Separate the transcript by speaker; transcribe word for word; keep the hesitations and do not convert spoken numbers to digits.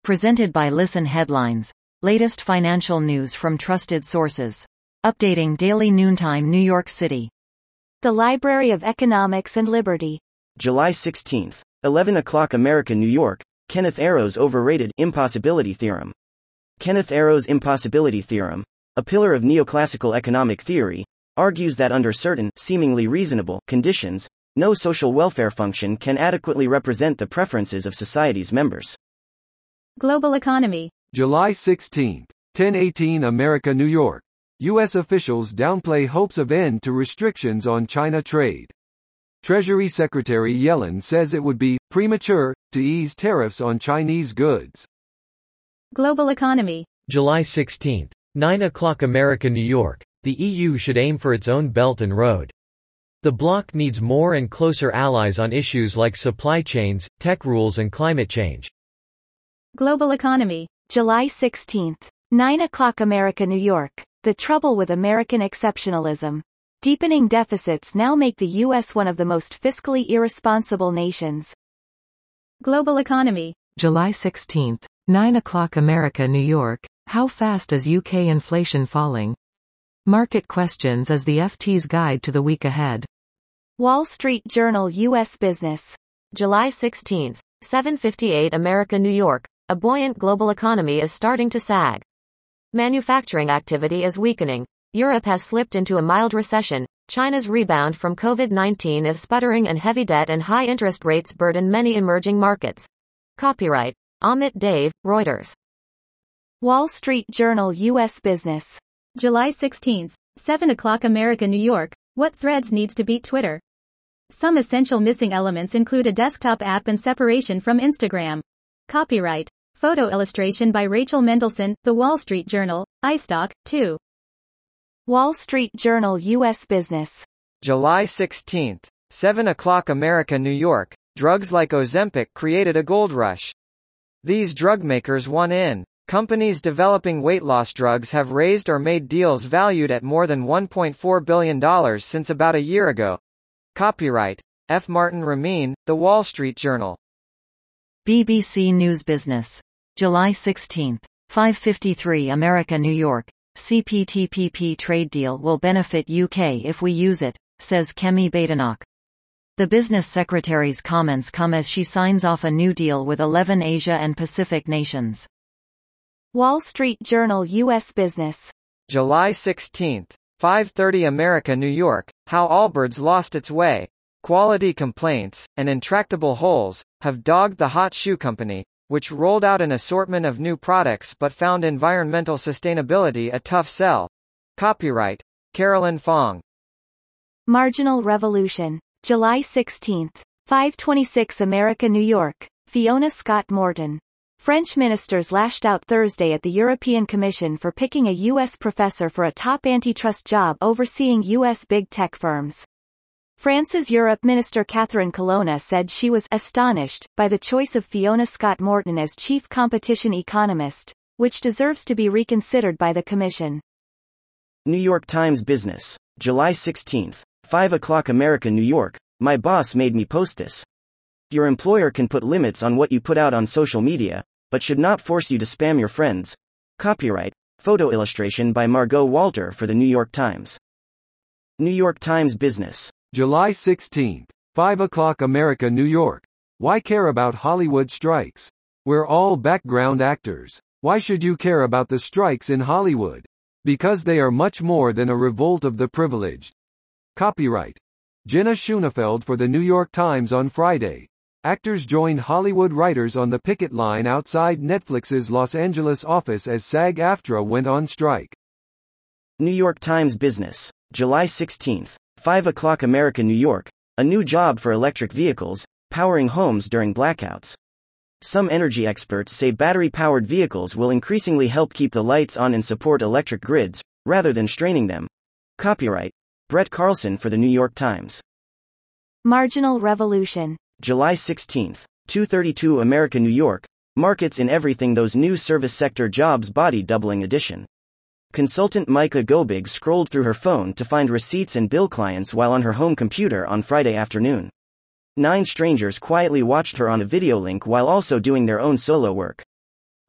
Speaker 1: Presented by Listen Headlines. Latest financial news from trusted sources. Updating daily noontime New York City.
Speaker 2: The Library of Economics and Liberty.
Speaker 3: July sixteenth, eleven o'clock America, New York. Kenneth Arrow's overrated impossibility theorem. Kenneth Arrow's impossibility theorem, a pillar of neoclassical economic theory, argues that under certain, seemingly reasonable, conditions, no social welfare function can adequately represent the preferences of society's members.
Speaker 4: Global economy.
Speaker 5: July sixteenth, ten eighteen America, New York. U S officials downplay hopes of end to restrictions on China trade. Treasury Secretary Yellen says it would be premature to ease tariffs on Chinese goods.
Speaker 4: Global economy.
Speaker 6: July sixteenth, nine o'clock America, New York. The E U should aim for its own Belt and Road. The bloc needs more and closer allies on issues like supply chains, tech rules and climate change.
Speaker 4: Global economy.
Speaker 2: July sixteenth, nine o'clock America, New York. The trouble with American exceptionalism. Deepening deficits now make the U S one of the most fiscally irresponsible nations.
Speaker 4: Global economy.
Speaker 7: July sixteenth, nine o'clock America, New York. How fast is U K inflation falling? Market questions as the F T's guide to the week ahead.
Speaker 2: Wall Street Journal U S Business.
Speaker 8: July sixteenth, seven fifty-eight America, New York. A buoyant global economy is starting to sag. Manufacturing activity is weakening. Europe has slipped into a mild recession. China's rebound from COVID nineteen is sputtering and heavy debt and high interest rates burden many emerging markets. Copyright Amit Dave, Reuters.
Speaker 2: Wall Street Journal U S Business.
Speaker 4: July sixteenth, seven o'clock America, New York. What Threads needs to beat Twitter? Some essential missing elements include a desktop app and separation from Instagram. Copyright Photo illustration by Rachel Mendelson, The Wall Street Journal, iStock, two.
Speaker 2: Wall Street Journal U S Business.
Speaker 9: July sixteenth, seven o'clock America, New York. Drugs like Ozempic created a gold rush. These drug makers won in. Companies developing weight loss drugs have raised or made deals valued at more than one point four billion dollars since about a year ago. Copyright F. Martin Ramin, The Wall Street Journal.
Speaker 1: B B C News Business. July sixteenth, five fifty-three America, New York. C P T P P trade deal will benefit U K if we use it, says Kemi Badenoch. The business secretary's comments come as she signs off a new deal with eleven Asia and Pacific nations.
Speaker 2: Wall Street Journal U S Business.
Speaker 9: July sixteenth, five thirty America, New York. How Allbirds lost its way. Quality complaints, and intractable holes, have dogged the hot shoe company, which rolled out an assortment of new products but found environmental sustainability a tough sell. Copyright Carolyn Fong.
Speaker 2: Marginal Revolution. July sixteenth, five twenty-six America, New York. Fiona Scott Morton. French ministers lashed out Thursday at the European Commission for picking a U S professor for a top antitrust job overseeing U S big tech firms. France's Europe Minister Catherine Colonna said she was astonished by the choice of Fiona Scott Morton as chief competition economist, which deserves to be reconsidered by the Commission.
Speaker 3: New York Times Business. July sixteenth, five o'clock America, New York. My boss made me post this. Your employer can put limits on what you put out on social media, but should not force you to spam your friends. Copyright Photo illustration by Margot Walter for the New York Times. New York Times Business.
Speaker 5: July sixteenth, five o'clock America, New York. Why care about Hollywood strikes? We're all background actors. Why should you care about the strikes in Hollywood? Because they are much more than a revolt of the privileged. Copyright Jenna Schoenfeld for the New York Times on Friday. Actors joined Hollywood writers on the picket line outside Netflix's Los Angeles office as SAG-AFTRA went on strike.
Speaker 3: New York Times Business. July sixteenth, five o'clock America, New York. A new job for electric vehicles, powering homes during blackouts. Some energy experts say battery-powered vehicles will increasingly help keep the lights on and support electric grids, rather than straining them. Copyright Brett Carlson for the New York Times.
Speaker 2: Marginal Revolution.
Speaker 3: July sixteenth, two thirty-two America, New York. Markets in everything, those new service sector jobs body doubling edition. Consultant Micah Gobig scrolled through her phone to find receipts and bill clients while on her home computer on Friday afternoon. Nine strangers quietly watched her on a video link while also doing their own solo work.